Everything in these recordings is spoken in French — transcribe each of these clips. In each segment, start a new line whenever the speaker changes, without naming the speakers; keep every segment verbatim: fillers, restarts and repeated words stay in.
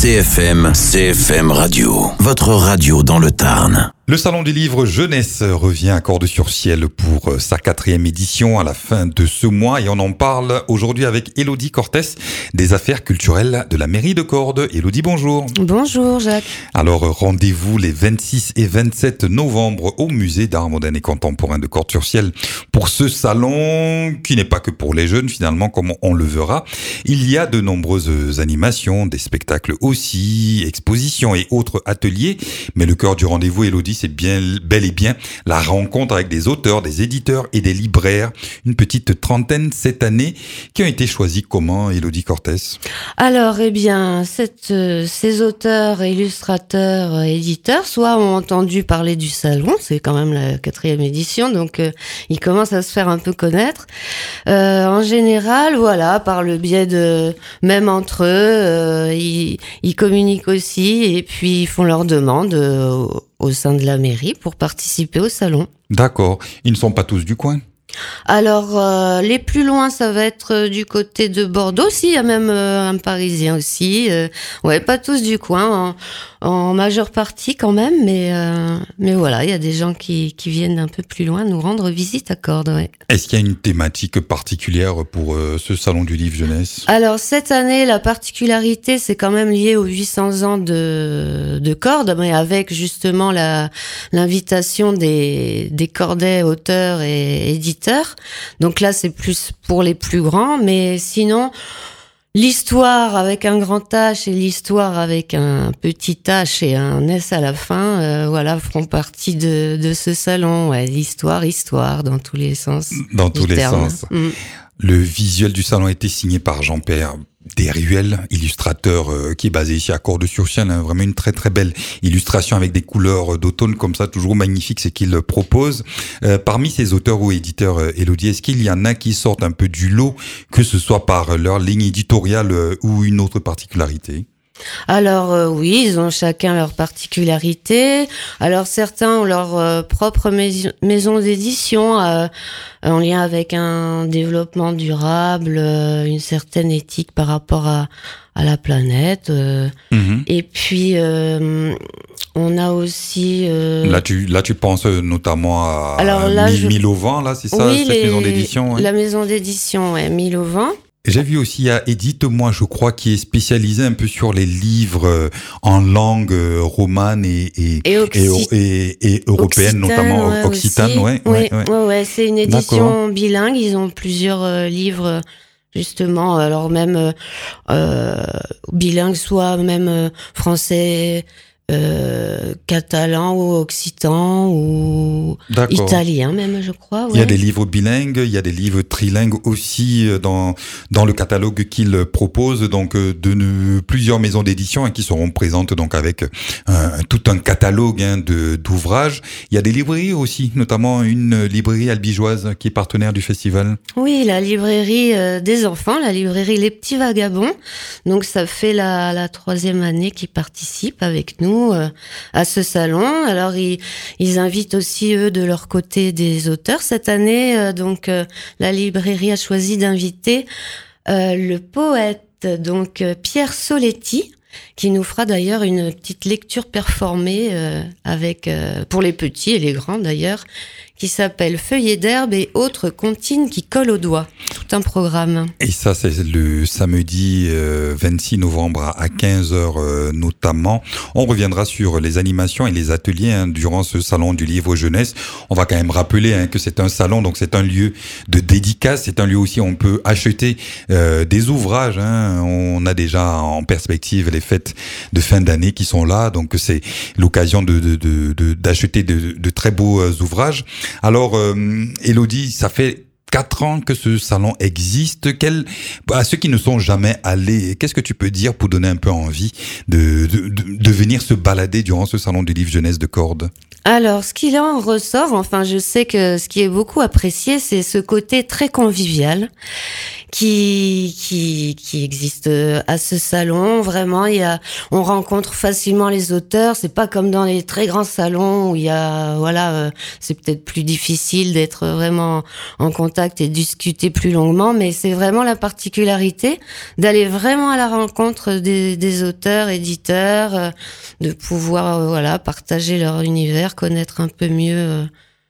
C F M, C F M Radio, votre radio dans le Tarn.
Le Salon du Livre Jeunesse revient à Cordes-sur-Ciel pour sa quatrième édition à la fin de ce mois et on en parle aujourd'hui avec Élodie Cortés des affaires culturelles de la mairie de Cordes. Élodie, bonjour.
Bonjour Jacques.
Alors rendez-vous les vingt-six et vingt-sept novembre au musée d'art moderne et contemporain de Cordes-sur-Ciel pour ce salon qui n'est pas que pour les jeunes finalement comme on le verra. Il y a de nombreuses animations, des spectacles aussi, expositions et autres ateliers, mais le cœur du rendez-vous, Élodie, c'est bien, bel et bien la rencontre avec des auteurs, des éditeurs et des libraires. Une petite trentaine cette année qui ont été choisis comment, Élodie Cortés?
Alors, eh bien, cette, euh, ces auteurs, illustrateurs, éditeurs, soit ont entendu parler du salon, c'est quand même la quatrième édition, donc euh, ils commencent à se faire un peu connaître. Euh, en général, voilà, par le biais de, même entre eux, euh, ils, ils communiquent aussi et puis ils font leurs demandes euh, au sein de la mairie pour participer au salon.
D'accord. Ils ne sont pas tous du coin?
Alors, euh, les plus loin, ça va être euh, du côté de Bordeaux aussi. Il y a même euh, un Parisien aussi. Euh, ouais, pas tous du coin, en, en majeure partie quand même. Mais, euh, mais voilà, il y a des gens qui, qui viennent un peu plus loin nous rendre visite à Cordes. Ouais.
Est-ce qu'il y a une thématique particulière pour euh, ce Salon du Livre Jeunesse?
Alors, cette année, la particularité, c'est quand même lié aux huit cents ans de, de Cordes, mais avec justement la, l'invitation des, des Cordais auteurs et éditeurs. Donc là, c'est plus pour les plus grands, mais sinon, l'histoire avec un grand H et l'histoire avec un petit H et un S à la fin, euh, voilà, feront partie de, de ce salon. Ouais, l'histoire, histoire, dans tous les sens.
Dans tous les
terme.
sens.
Mmh.
Le visuel du salon a été signé par Jean-Pierre Desruelles, illustrateur euh, qui est basé ici à Cordes-sur-Ciel, hein, vraiment une très très belle illustration avec des couleurs d'automne comme ça, toujours magnifique ce qu'il propose. Euh, parmi ces auteurs ou éditeurs, euh, Élodie, est-ce qu'il y en a qui sortent un peu du lot, que ce soit par leur ligne éditoriale euh, ou une autre particularité?
Alors euh, oui, ils ont chacun leur particularité. Alors certains ont leur euh, propre mais- maison d'édition euh, en lien avec un développement durable, euh, une certaine éthique par rapport à, à la planète. Euh,
Mmh.
et puis euh, on a aussi euh,
Là, tu là tu penses notamment à
Alors là,
Mille,
je-
Mille au vent, là, c'est ça,
oui,
cette
les-
maison d'édition. Ouais.
la maison d'édition, ouais, Mille au vent.
J'ai vu aussi, il y a Édite Moi, je crois, qui est spécialisée un peu sur les livres euh, en langue euh, romane et, et,
Et,
et,
Occi-
et, et européenne,
Occitane,
notamment
ouais,
occitane.
aussi.
Ouais,
Oui,
ouais, ouais.
ouais, ouais, c'est une
D'accord.
édition bilingue. Ils ont plusieurs euh, livres, justement, alors même euh, euh, bilingues, soit même euh, français, euh, catalan ou occitan ou
D'accord.
italien même, je crois.
Il y a
ouais.
des livres bilingues, il y a des livres trilingues aussi euh, dans dans le catalogue qu'il propose, donc euh, de ne- plusieurs maisons d'édition hein, qui seront présentes donc avec euh, tout un catalogue hein, de d'ouvrages. Il y a des librairies aussi, notamment une librairie albigeoise qui est partenaire du festival.
Oui, la librairie euh, des enfants, la librairie Les Petits Vagabonds. Donc ça fait la, la troisième année qu'ils participent avec nous euh, à ce salon. Alors ils, ils invitent aussi eux de leur côté des auteurs. Cette année, euh, donc euh, la librairie a choisi d'inviter euh, le poète donc euh, Pierre Soletti, qui nous fera d'ailleurs une petite lecture performée euh, avec euh, pour les petits et les grands d'ailleurs, qui s'appelle Feuillets d'herbe et autres comptines qui collent aux doigts. Tout un programme.
Et ça, c'est le samedi euh, vingt-six novembre à quinze heures euh, notamment. On reviendra sur les animations et les ateliers hein, durant ce salon du livre jeunesse. On va quand même rappeler hein, que c'est un salon, donc c'est un lieu de dédicace. C'est un lieu aussi où on peut acheter euh, des ouvrages. Hein. On a déjà en perspective les fêtes de fin d'année qui sont là. Donc c'est l'occasion de, de, de, de, d'acheter de, de très beaux euh, ouvrages. Alors, euh, Élodie, ça fait quatre ans que ce salon existe. Quel, à ceux qui ne sont jamais allés, qu'est-ce que tu peux dire pour donner un peu envie de, de, de, de venir se balader durant ce salon du livre jeunesse de Cordes?
Alors, ce qu'il en ressort, enfin, je sais que ce qui est beaucoup apprécié, c'est ce côté très convivial qui qui qui existe à ce salon. Vraiment, il y a, on rencontre facilement les auteurs. C'est pas comme dans les très grands salons où il y a, voilà, euh, c'est peut-être plus difficile d'être vraiment en contact contact et discuter plus longuement, mais c'est vraiment la particularité d'aller vraiment à la rencontre des, des auteurs, éditeurs, euh, de pouvoir euh, voilà partager leur univers, connaître un peu mieux euh,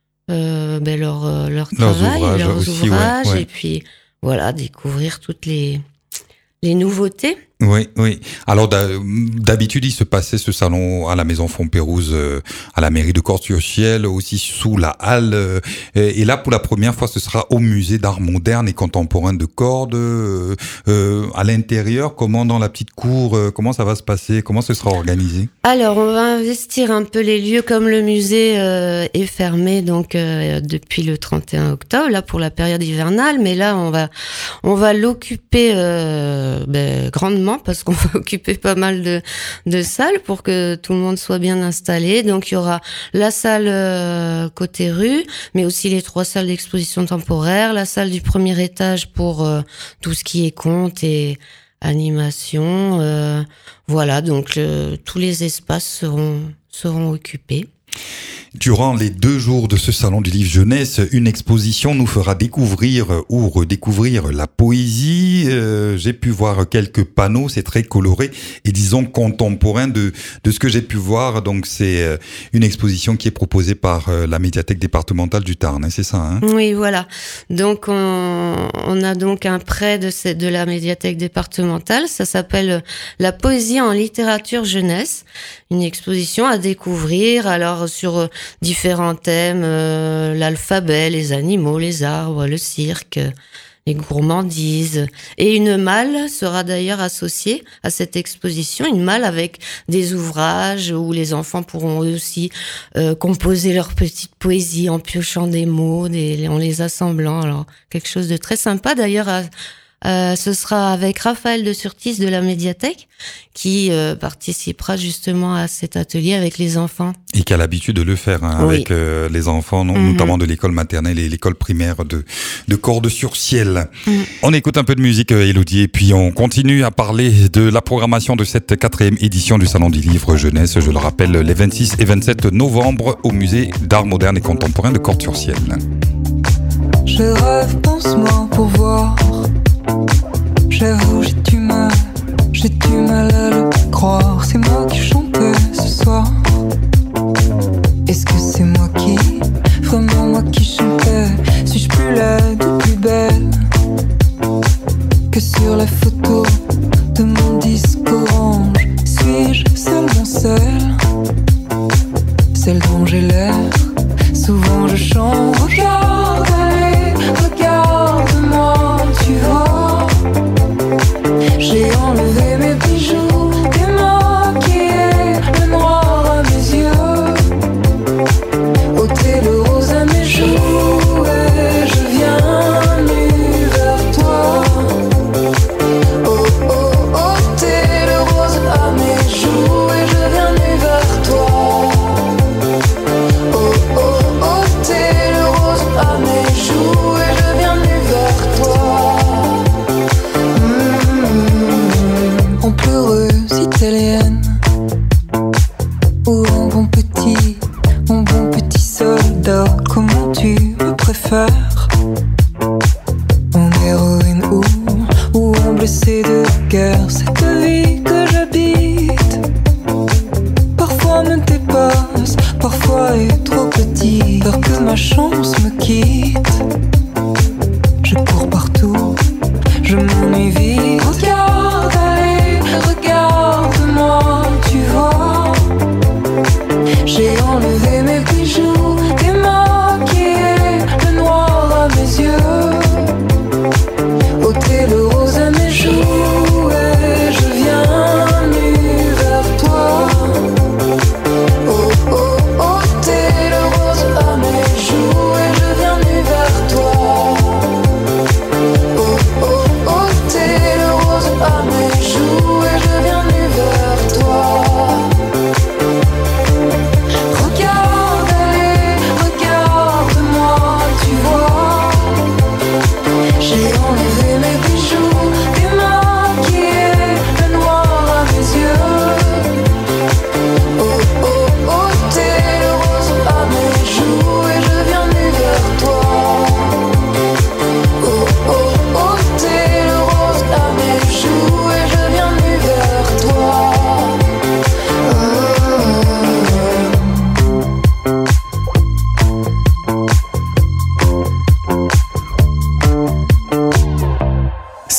euh, ben leur euh, leur travail,
ouvrages
leurs
aussi,
ouvrages,
ouais, ouais.
et puis voilà découvrir toutes les les nouveautés.
Oui, oui. Alors d'habitude, il se passait ce salon à la Maison Fontpérouse, euh, à la mairie de Corse-sur-Ciel, aussi sous la halle. Euh, et là, pour la première fois, ce sera au musée d'art moderne et contemporain de Cordes. Euh, euh, à l'intérieur, comment dans la petite cour, euh, comment ça va se passer, comment ce sera organisé?
Alors, on va investir un peu les lieux, comme le musée euh, est fermé donc euh, depuis le trente et un octobre, là pour la période hivernale. Mais là, on va on va l'occuper euh, ben, grandement, parce qu'on va occuper pas mal de, de salles pour que tout le monde soit bien installé. Donc il y aura la salle euh, côté rue, mais aussi les trois salles d'exposition temporaire, la salle du premier étage pour euh, tout ce qui est conte et animation. Euh, voilà, donc le, tous les espaces seront, seront occupés.
Durant les deux jours de ce salon du livre jeunesse, une exposition nous fera découvrir ou redécouvrir la poésie. Euh, j'ai pu voir quelques panneaux, c'est très coloré et disons contemporain de de ce que j'ai pu voir. Donc c'est une exposition qui est proposée par la médiathèque départementale du Tarn, hein, c'est ça, hein?
Oui, voilà. Donc on, on a donc un prêt de cette, de la médiathèque départementale. Ça s'appelle La poésie en littérature jeunesse. Une exposition à découvrir. Alors sur différents thèmes, euh, l'alphabet, les animaux, les arbres, le cirque, les gourmandises. Et une malle sera d'ailleurs associée à cette exposition, une malle avec des ouvrages où les enfants pourront aussi euh, composer leur petite poésie en piochant des mots, des, en les assemblant. Alors quelque chose de très sympa d'ailleurs à Euh, ce sera avec Raphaël de Surtis de la médiathèque qui euh, participera justement à cet atelier avec les enfants.
Et qui a l'habitude de le faire hein,
oui.
avec euh, les enfants, non,
Mm-hmm.
notamment de l'école maternelle et l'école primaire de, de Cordes-sur-Ciel.
Mm.
On écoute un peu de musique, euh, Élodie, et puis on continue à parler de la programmation de cette quatrième édition du Salon du Livre Jeunesse. Je le rappelle, les vingt-six et vingt-sept novembre au musée d'art moderne et contemporain de Cordes-sur-Ciel.
Je rêve, pense-moi pour voir. J'avoue, j'ai du mal, j'ai du mal à le croire. C'est moi qui chantais ce soir. Est-ce que c'est moi qui, vraiment moi qui chantais? Suis-je plus laide ou plus belle que sur la photo de mon disque orange? Suis-je seulement celle, celle dont j'ai l'air? Souvent je chante. Regarde, allez, regarde-moi, tu vois. J'ai enlevé mes bijoux, démaquillé, le noir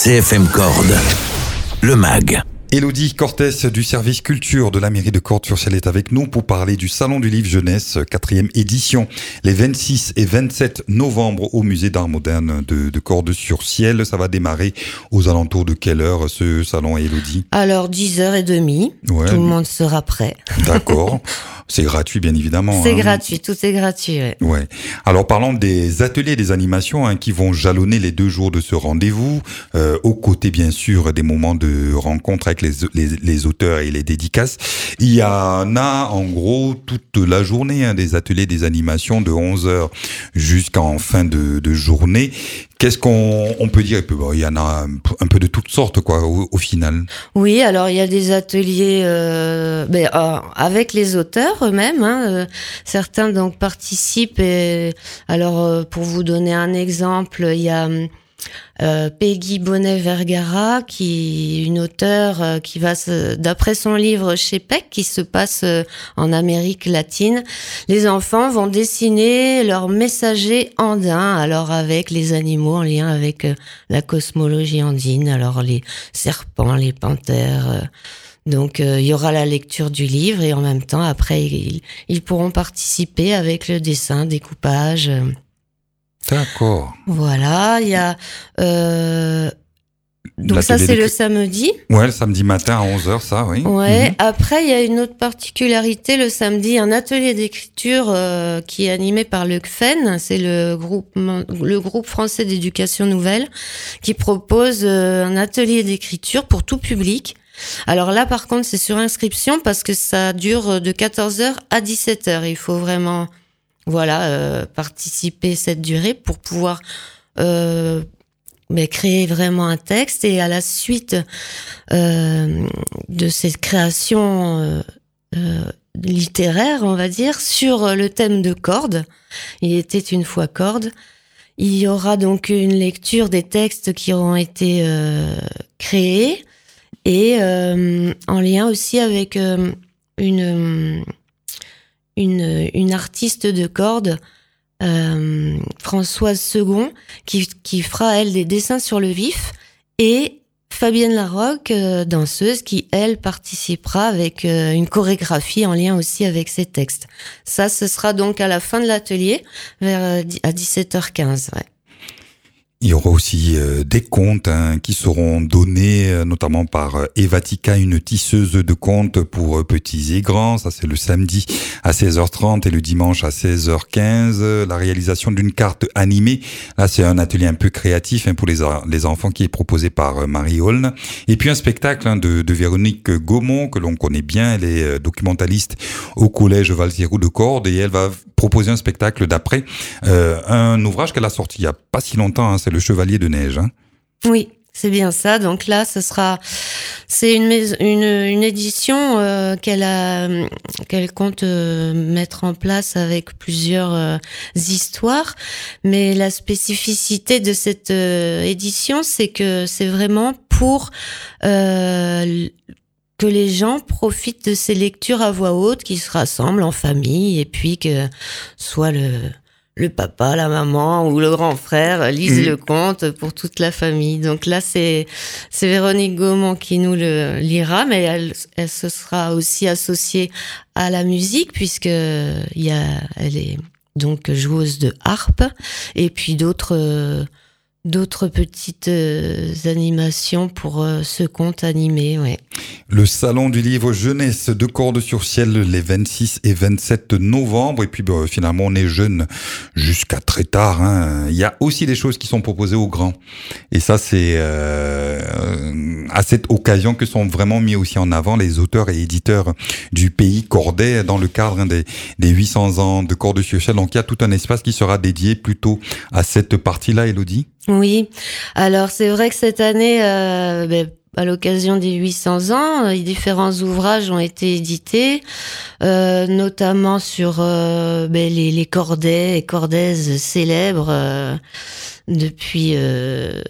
C F M Cordes, le mag.
Élodie Cortés du service culture de la mairie de Cordes-sur-Ciel est avec nous pour parler du Salon du livre jeunesse, quatrième édition, les vingt-six et vingt-sept novembre au musée d'art moderne de, de Cordes-sur-Ciel. Ça va démarrer aux alentours de quelle heure ce salon, Élodie?
Alors dix heures trente, ouais. Tout le monde sera prêt.
D'accord. C'est gratuit, bien évidemment.
C'est
hein.
gratuit, tout est gratuit. Ouais.
ouais. Alors parlons des ateliers, des animations hein, qui vont jalonner les deux jours de ce rendez-vous, euh, aux côtés bien sûr des moments de rencontre avec les, les, les auteurs et les dédicaces. Il y en a en gros toute la journée, hein, des ateliers, des animations de onze heures jusqu'en fin de, de journée. Qu'est-ce qu'on on peut dire? Il y en a un peu de toutes sortes, quoi, au, au final.
Oui, alors il y a des ateliers euh, ben, euh, avec les auteurs eux-mêmes. Hein, euh, certains donc participent. Et, alors euh, pour vous donner un exemple, il y a euh, Peggy Bonnet-Vergara, qui est une auteure euh, qui va, se, d'après son livre chez Peck, qui se passe euh, en Amérique latine. Les enfants vont dessiner leur messager andin, alors avec les animaux en lien avec euh, la cosmologie andine, alors les serpents, les panthères. Euh, donc euh, il y aura la lecture du livre et en même temps après ils, ils pourront participer avec le dessin, découpage. Euh,
D'accord.
Voilà, il y a... Euh, donc L'atelier ça, c'est des... le samedi.
Ouais, le samedi matin à onze heures, ça, oui.
Ouais.
Mm-hmm.
Après, il y a une autre particularité. Le samedi, un atelier d'écriture euh, qui est animé par le C F E N. C'est le groupe, le groupe français d'éducation nouvelle qui propose euh, un atelier d'écriture pour tout public. Alors là, par contre, c'est sur inscription parce que ça dure de quatorze heures à dix-sept heures. Il faut vraiment... Voilà, euh, participer cette durée pour pouvoir euh, mais créer vraiment un texte et à la suite euh, de cette création euh, euh, littéraire, on va dire, sur le thème de Cordes, il était une fois Cordes, il y aura donc une lecture des textes qui auront été euh, créés et euh, en lien aussi avec euh, une... Une, une artiste de cordes, euh, Françoise Second, qui, qui fera, elle, des dessins sur le vif, et Fabienne Larocque, euh, danseuse, qui, elle, participera avec euh, une chorégraphie en lien aussi avec ses textes. Ça, ce sera donc à la fin de l'atelier, vers euh, à dix-sept heures quinze. Ouais.
Il y aura aussi euh, des contes hein, qui seront donnés, euh, notamment par euh, Evatica, une tisseuse de contes pour euh, petits et grands. Ça, c'est le samedi à seize heures trente et le dimanche à seize heures quinze. La réalisation d'une carte animée. Là, c'est un atelier un peu créatif hein, pour les, les enfants qui est proposé par euh, Marie Holn. Et puis un spectacle hein, de, de Véronique Gaumont, que l'on connaît bien. Elle est euh, documentaliste au collège Valzierou de Cordes et elle va proposer un spectacle d'après euh, un ouvrage qu'elle a sorti il y a pas si longtemps. Hein, c'est Le Chevalier de Neige. Hein.
Oui, c'est bien ça. Donc là, ce sera, c'est une maison, une, une édition euh, qu'elle a, qu'elle compte euh, mettre en place avec plusieurs euh, histoires. Mais la spécificité de cette euh, édition, c'est que c'est vraiment pour euh, que les gens profitent de ces lectures à voix haute, qui se rassemblent en famille, et puis que soit le le papa, la maman ou le grand frère lisent mmh. le conte pour toute la famille. Donc là, c'est c'est Véronique Gaumont qui nous le lira, mais elle elle se sera aussi associée à la musique puisque il y a elle est donc joueuse de harpe et puis d'autres euh, d'autres petites euh, animations pour euh, ce conte animé, ouais.
Le Salon du livre jeunesse de Cordes-sur-Ciel les vingt-six et vingt-sept novembre. Et puis bah, finalement, on est jeune jusqu'à très tard. Hein. Il y a aussi des choses qui sont proposées aux grands. Et ça, c'est euh, à cette occasion que sont vraiment mis aussi en avant les auteurs et éditeurs du pays cordais dans le cadre hein, des, des huit cents ans de Cordes-sur-Ciel. Donc, il y a tout un espace qui sera dédié plutôt à cette partie-là, Élodie.
Oui. Alors, c'est vrai que cette année... Euh, ben, à l'occasion des huit cents ans, différents ouvrages ont été édités, euh, notamment sur euh, ben, les, les cordais et cordaises célèbres euh, depuis euh,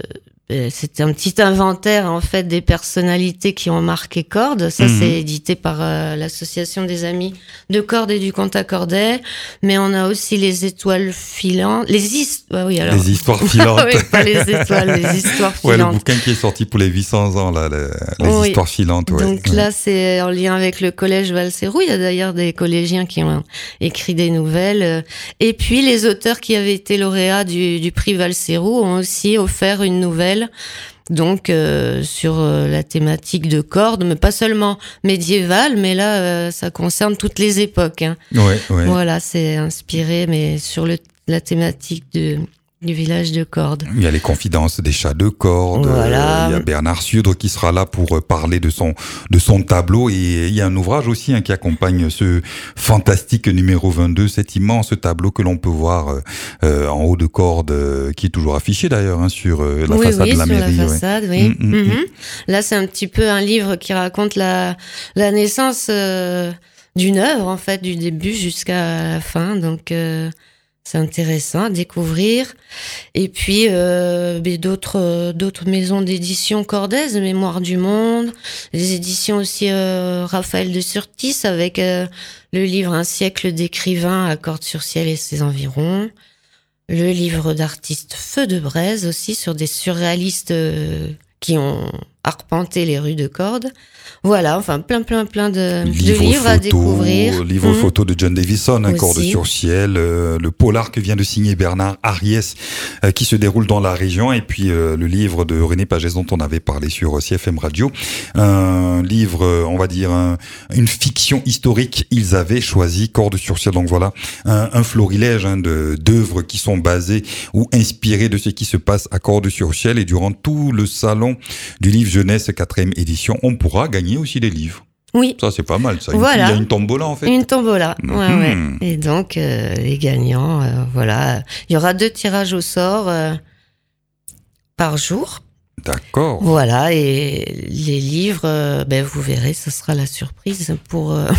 c'était un petit inventaire en fait des personnalités qui ont marqué Cordes. Ça, mmh. c'est édité par euh, l'association des amis de Cordes et du Cantacordet. Mais on a aussi les étoiles filantes, les histoires. Oui, alors
les histoires filantes.
Oui, pas les étoiles, les histoires filantes.
Ouais, le bouquin qui est sorti pour les huit cents ans là, les, les oui. histoires filantes. Ouais.
Donc
ouais.
là, c'est en lien avec le collège Valserou. Il y a d'ailleurs des collégiens qui ont écrit des nouvelles. Et puis les auteurs qui avaient été lauréats du, du prix Valserou ont aussi offert une nouvelle. Donc euh, sur euh, la thématique de Cordes, mais pas seulement médiévale, mais là euh, ça concerne toutes les époques. Hein.
Ouais, ouais.
Voilà, c'est inspiré, mais sur le, la thématique de du village de Cordes.
Il y a les confidences des chats de Cordes.
Voilà.
Euh, il y a Bernard Sudre qui sera là pour parler de son de son tableau, et il y a un ouvrage aussi hein, qui accompagne ce fantastique numéro vingt-deux, cet immense tableau que l'on peut voir euh, en haut de Cordes, euh, qui est toujours affiché d'ailleurs hein, sur euh, la
oui,
façade
oui,
de la
sur
mairie.
La façade,
ouais.
oui.
Mmh, mmh,
mmh.
mmh.
Là, c'est un petit peu un livre qui raconte la la naissance euh, d'une œuvre en fait, du début jusqu'à la fin. Donc euh, c'est intéressant à découvrir. Et puis euh, d'autres euh, d'autres maisons d'édition cordaises, Mémoire du Monde, les éditions aussi euh, Raphaël de Surtis avec euh, le livre Un siècle d'écrivains à Cordes-sur-Ciel et ses environs, le livre d'artiste Feu de Braise aussi sur des surréalistes euh, qui ont arpenté les rues de Cordes. Voilà, enfin plein plein plein de livres, de livres
photo,
à découvrir.
Livre mmh. photo de John Davison, un Cordes-sur-Ciel, euh, le polar que vient de signer Bernard Ariès, euh, qui se déroule dans la région, et puis euh, le livre de René Pagès dont on avait parlé sur C F M Radio, un livre, on va dire un, une fiction historique. Ils avaient choisi Cordes-sur-Ciel, donc voilà un, un florilège hein, de d'œuvres qui sont basées ou inspirées de ce qui se passe à Cordes-sur-Ciel, et durant tout le salon du livre jeunesse quatrième édition, on pourra gagner aussi des livres.
Oui.
Ça, c'est pas mal, ça.
Voilà.
Il y a une tombola, en fait.
Une tombola,
mmh.
ouais, ouais. Et donc, euh, les gagnants, euh, voilà. Il y aura deux tirages au sort euh, par jour.
D'accord.
Voilà, et les livres, euh, ben, vous verrez, ce sera la surprise pour euh,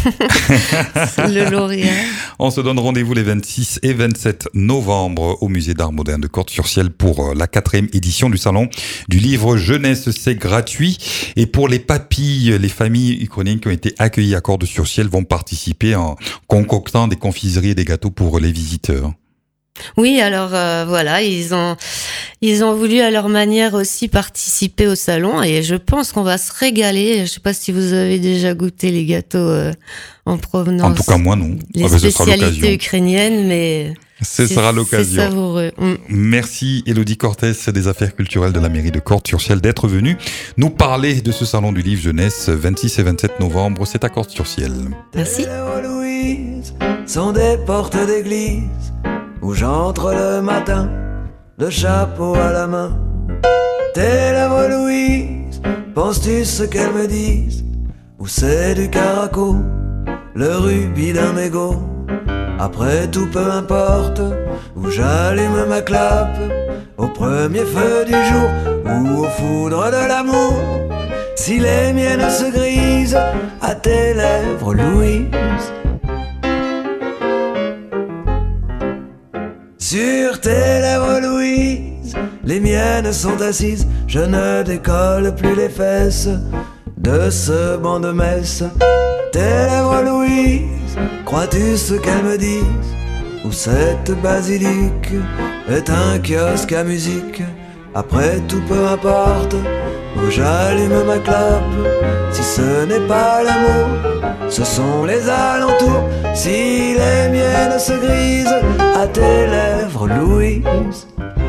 le lauréat.
On se donne rendez-vous les vingt-six et vingt-sept novembre au Musée d'Art Moderne de Cordes-sur-Ciel pour la quatrième édition du Salon du Livre Jeunesse. C'est gratuit. Et pour les papilles, les familles ukrainiennes qui ont été accueillies à Cordes-sur-Ciel vont participer en concoctant des confiseries et des gâteaux pour les visiteurs.
Oui, alors euh, voilà, ils ont ils ont voulu à leur manière aussi participer au salon, et je pense qu'on va se régaler. Je sais pas si vous avez déjà goûté les gâteaux euh, en provenance.
En tout cas, moi non.
Les
ah ben,
spécialités ukrainiennes, mais
ce sera l'occasion.
C'est savoureux. Mm.
Merci Élodie Cortès des Affaires culturelles de la mairie de Cordes-sur-Ciel d'être venue nous parler de ce salon du livre jeunesse vingt-six et vingt-sept novembre. C'est à Cordes-sur-Ciel.
Merci.
Louise sont des portes d'église où j'entre le matin, le chapeau à la main. Tes lèvres, Louise, penses-tu ce qu'elles me disent? Ou c'est du caraco, le rubis d'un mégot? Après tout, peu importe, où j'allume ma clope, au premier feu du jour ou aux foudres de l'amour. Si les miennes se grisent à tes lèvres, Louise, sur tes lèvres, Louise, les miennes sont assises. Je ne décolle plus les fesses de ce banc de messe. Tes lèvres, Louise, crois-tu ce qu'elles me disent? Ou cette basilique est un kiosque à musique? Après tout, peu importe, où j'allume ma clope. Si ce n'est pas l'amour, ce sont les alentours. Si les miennes se grisent à tes lèvres, Louise,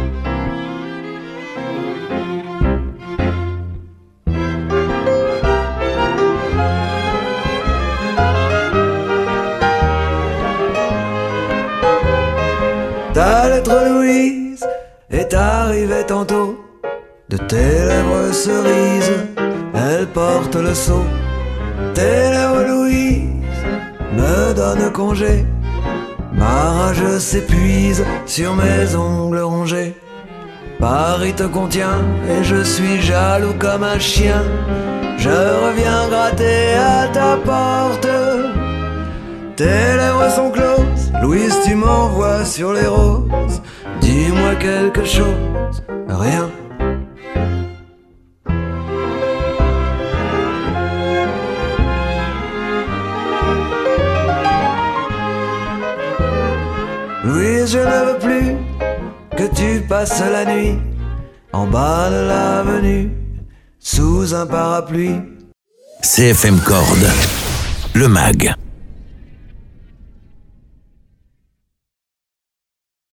ta lettre, Louise, est arrivée tantôt. De tes lèvres cerises, elle porte le sceau. Tes lèvres, Louise, me donnent congé. Ma rage s'épuise sur mes ongles rongés. Paris te contient et je suis jaloux comme un chien. Je reviens gratter à ta porte. Tes lèvres sont closes, Louise, tu m'envoies sur les roses. Dis-moi quelque chose, rien. Louise, je ne veux plus que tu passes la nuit en bas de l'avenue, sous un parapluie.
C F M Corde, le mag.